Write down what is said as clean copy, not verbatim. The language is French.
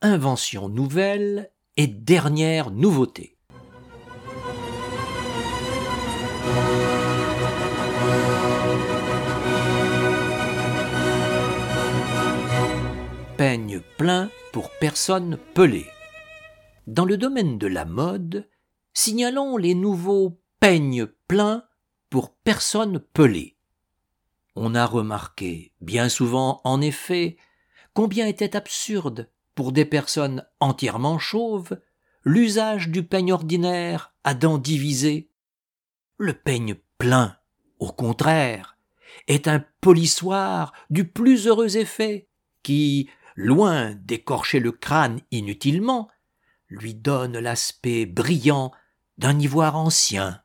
invention nouvelle et dernière nouveauté. Peigne plein pour personnes pelées. Dans le domaine de la mode, signalons les nouveaux peignes pleins pour personnes pelées. On a remarqué, bien souvent en effet, combien était absurde, pour des personnes entièrement chauves, l'usage du peigne ordinaire à dents divisées. Le peigne plein, au contraire, est un polissoir du plus heureux effet qui, loin d'écorcher le crâne inutilement, lui donne l'aspect brillant d'un ivoire ancien.